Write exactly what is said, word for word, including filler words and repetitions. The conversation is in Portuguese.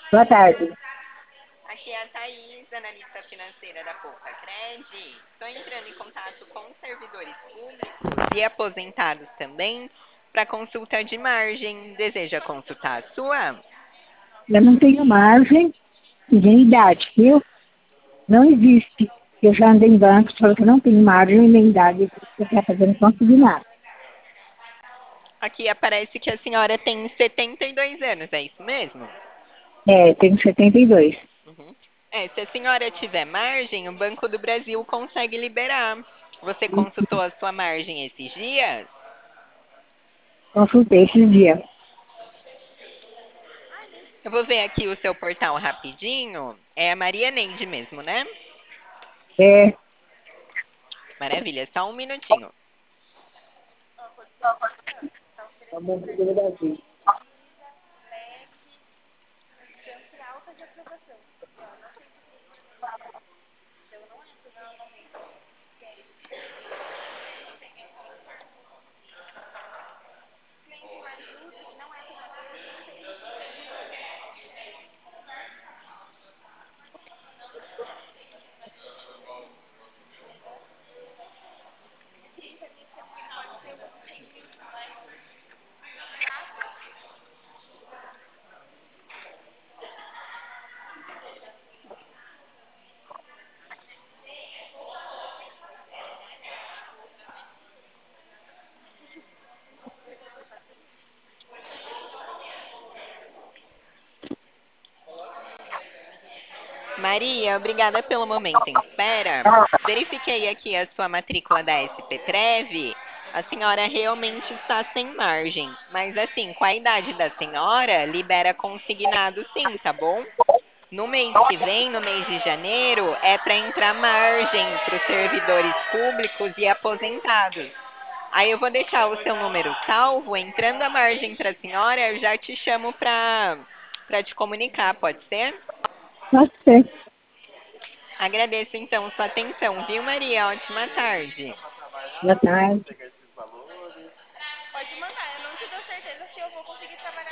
Boa tarde. Aqui é a Thaís, analista financeira da Poupa Cred. Estou entrando em contato com servidores públicos e aposentados também para consulta de margem. Deseja consultar a sua? Eu não tenho margem e nem idade, viu? Não existe. Eu já andei em banco, falou que não tem margem e nem idade. Você está fazendo consignado. Aqui aparece que a senhora tem setenta e dois anos, é isso mesmo? É, tenho setenta e dois. Uhum. É, se a senhora tiver margem, o Banco do Brasil consegue liberar. Você consultou a sua margem esses dias? Consultei esses dias. Eu vou ver aqui o seu portal rapidinho. É a Maria Neide mesmo, né? É, Maravilha, só um minutinho. é o Banco do Brasil. Maria, obrigada pelo momento em espera. Verifiquei aqui a sua matrícula da S P Prev. A senhora realmente está sem margem, mas assim, com a idade da senhora, libera consignado sim, tá bom? No mês que vem, no mês de janeiro, é para entrar margem para os servidores públicos e aposentados. Aí eu vou deixar o seu número salvo. Entrando a margem para a senhora, eu já te chamo para para te comunicar, pode ser? Pode ser. Agradeço então sua atenção, viu, Maria? Ótima tarde. Boa tarde.